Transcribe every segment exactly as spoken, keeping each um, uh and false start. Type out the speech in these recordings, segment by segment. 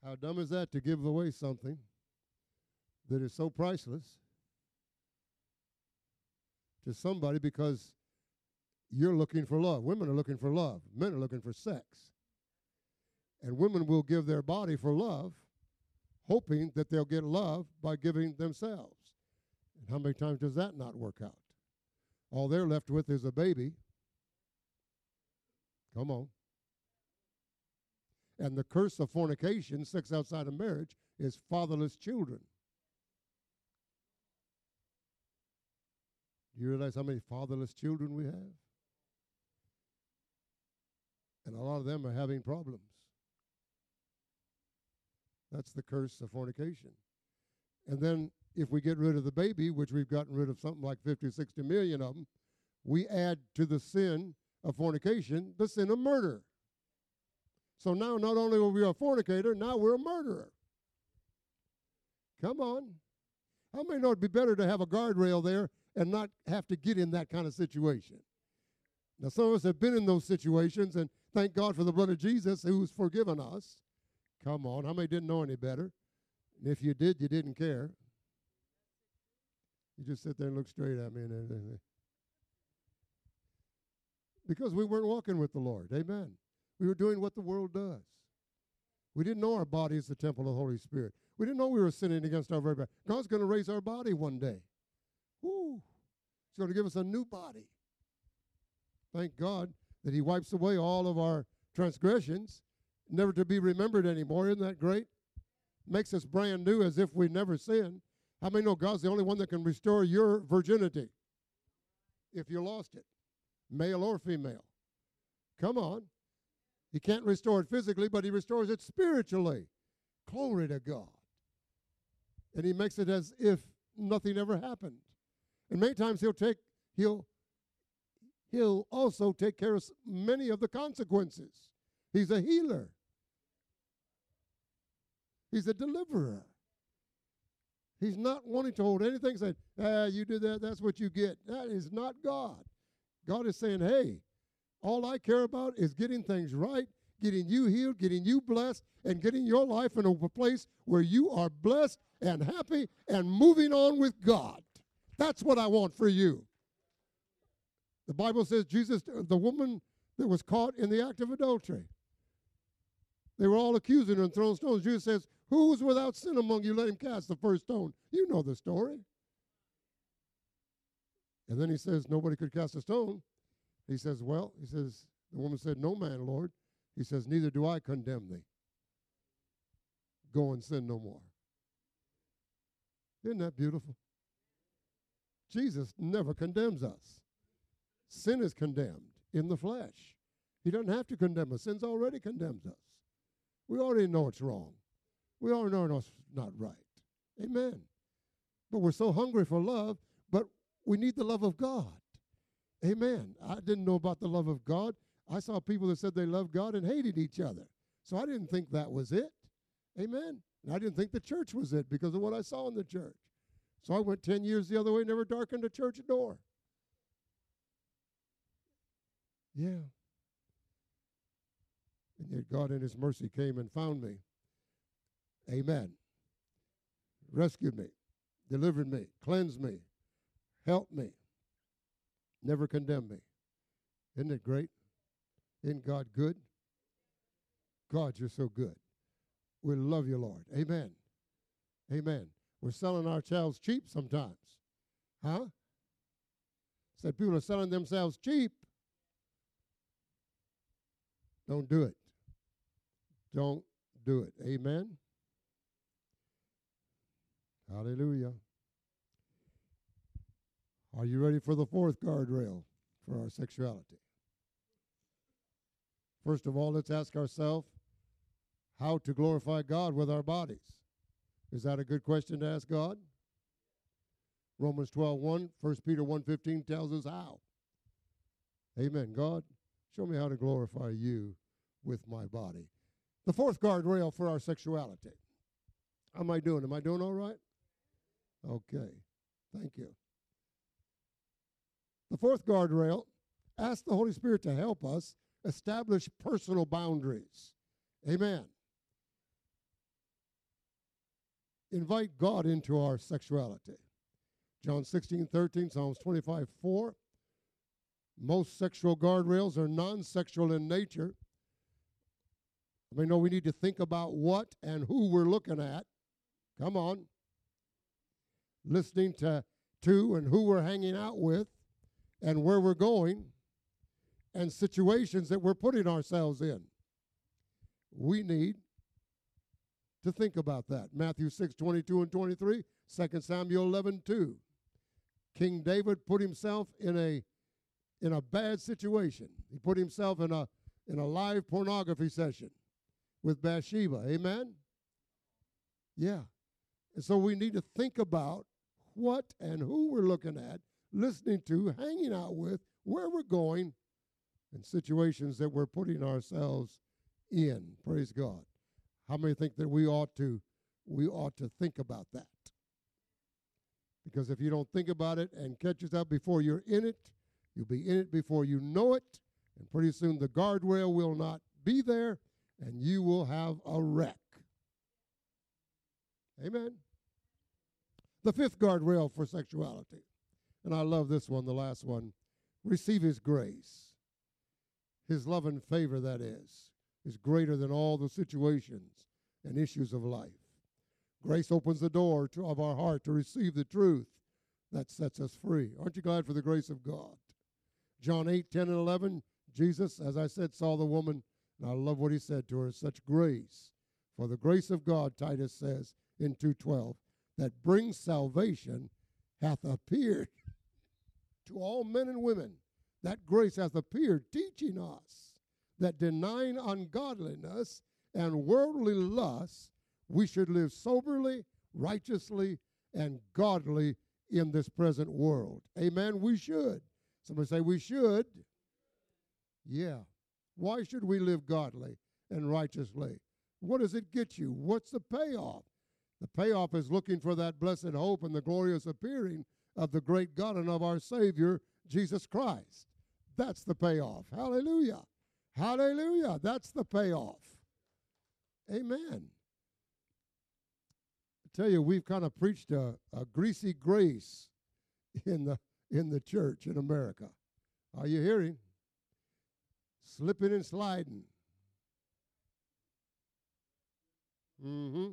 How dumb is that to give away something that is so priceless to somebody because you're looking for love. Women are looking for love. Men are looking for sex. And women will give their body for love, hoping that they'll get love by giving themselves. And how many times does that not work out? All they're left with is a baby. Come on. And the curse of fornication, sex outside of marriage, is fatherless children. Do you realize how many fatherless children we have? And a lot of them are having problems. That's the curse of fornication. And then if we get rid of the baby, which we've gotten rid of something like fifty, sixty million of them, we add to the sin of fornication the sin of murder. So now not only are we a fornicator, now we're a murderer. Come on. How many know it'd be better to have a guardrail there and not have to get in that kind of situation? Now, some of us have been in those situations, and thank God for the blood of Jesus who's forgiven us. Come on. How many didn't know any better? And if you did, you didn't care. You just sit there and look straight at me. And because we weren't walking with the Lord. Amen. We were doing what the world does. We didn't know our body is the temple of the Holy Spirit. We didn't know we were sinning against our very body. God's going to raise our body one day. Woo. He's going to give us a new body. Thank God that he wipes away all of our transgressions, never to be remembered anymore. Isn't that great? Makes us brand new as if we never sinned. How many know God's the only one that can restore your virginity if you lost it, male or female? Come on. He can't restore it physically, but he restores it spiritually. Glory to God. And he makes it as if nothing ever happened. And many times he'll take, he'll, he'll also take care of many of the consequences. He's a healer. He's a deliverer. He's not wanting to hold anything, saying, ah, you did that, that's what you get. That is not God. God is saying, hey, all I care about is getting things right, getting you healed, getting you blessed, and getting your life in a place where you are blessed and happy and moving on with God. That's what I want for you. The Bible says Jesus, the woman that was caught in the act of adultery, they were all accusing her and throwing stones. Jesus says, who's without sin among you? Let him cast the first stone. You know the story. And then he says, nobody could cast a stone. He says, well, he says, the woman said, no man, Lord. He says, neither do I condemn thee. Go and sin no more. Isn't that beautiful? Jesus never condemns us. Sin is condemned in the flesh. He doesn't have to condemn us. Sin's already condemns us. We already know it's wrong. We already know it's not right. Amen. But we're so hungry for love, but we need the love of God. Amen. I didn't know about the love of God. I saw people that said they loved God and hated each other. So I didn't think that was it. Amen. And I didn't think the church was it because of what I saw in the church. So I went ten years the other way, never darkened a church door. Yeah. And yet God in his mercy came and found me. Amen. Rescued me, delivered me, cleansed me, helped me, never condemned me. Isn't it great? Isn't God good? God, you're so good. We love you, Lord. Amen. Amen. We're selling ourselves cheap sometimes. Huh? Said people are selling themselves cheap. Don't do it. Don't do it. Amen. Hallelujah. Are you ready for the fourth guardrail for our sexuality? First of all, let's ask ourselves how to glorify God with our bodies. Is that a good question to ask God? Romans twelve one, First Peter one fifteen tells us how. Amen. God, show me how to glorify you with my body. The fourth guardrail for our sexuality. How am I doing? Am I doing all right? Okay. Thank you. The fourth guardrail, ask the Holy Spirit to help us establish personal boundaries. Amen. invite God into our sexuality. John sixteen thirteen, Psalms twenty-five four. Most sexual guardrails are non-sexual in nature. I mean, no, we need to think about what and who we're looking at. Come on. Listening to, to and who we're hanging out with and where we're going and situations that we're putting ourselves in. We need to think about that. Matthew six twenty-two and twenty-three, Second Samuel eleven two. King David put himself in a in a bad situation. He put himself in a in a live pornography session with Bathsheba. Amen? Yeah. And so we need to think about what and who we're looking at, listening to, hanging out with, where we're going, and situations that we're putting ourselves in. Praise God. How many think that we ought to we ought to think about that? Because if you don't think about it and catch yourself before you're in it, you'll be in it before you know it, and pretty soon the guardrail will not be there, and you will have a wreck. Amen. The fifth guardrail for sexuality, and I love this one, the last one, receive His grace. His love and favor, that is, is greater than all the situations and issues of life. Grace opens the door to, of our heart to receive the truth that sets us free. Aren't you glad for the grace of God? John eight, ten, and eleven, Jesus, as I said, saw the woman, and I love what He said to her, such grace. For the grace of God, Titus says in two twelve, that brings salvation hath appeared to all men and women. That grace hath appeared, teaching us that denying ungodliness and worldly lusts, we should live soberly, righteously, and godly in this present world. Amen? We should. Somebody say we should. Yeah. Why should we live godly and righteously? What does it get you? What's the payoff? The payoff is looking for that blessed hope and the glorious appearing of the great God and of our Savior, Jesus Christ. That's the payoff. Hallelujah. Hallelujah. That's the payoff. Amen. I tell you, we've kind of preached a, a greasy grace in the in the church in America. Are you hearing? Slipping and sliding. Mm-hmm.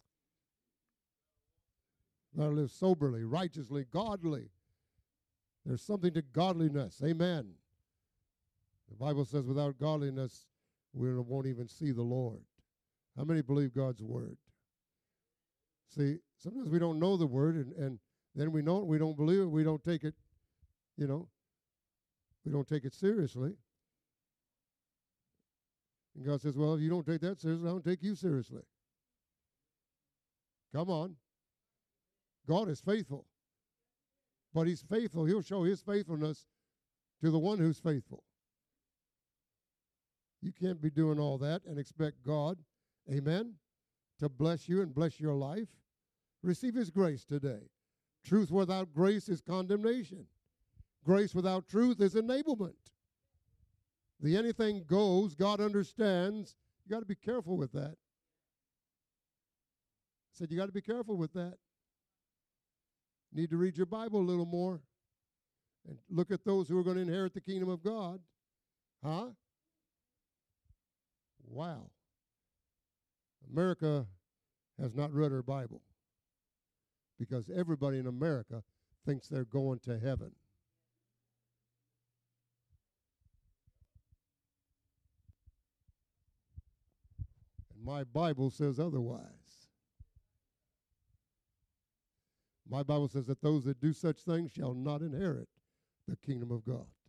Gotta live soberly, righteously, godly. There's something to godliness. Amen. The Bible says without godliness, we won't even see the Lord. How many believe God's word? See, sometimes we don't know the word, and, and then we know it, we don't believe it, we don't take it, you know, we don't take it seriously. And God says, well, if you don't take that seriously, I don't take you seriously. Come on. God is faithful. But He's faithful. He'll show His faithfulness to the one who's faithful. You can't be doing all that and expect God, amen, to bless you and bless your life. Receive His grace today. Truth without grace is condemnation. Grace without truth is enablement. The anything goes, God understands. You got to be careful with that. I said you got to be careful with that. Need to read your Bible a little more and look at those who are going to inherit the kingdom of God. Huh? Wow. America has not read her Bible because everybody in America thinks they're going to heaven. And my Bible says otherwise. My Bible says that those that do such things shall not inherit the kingdom of God.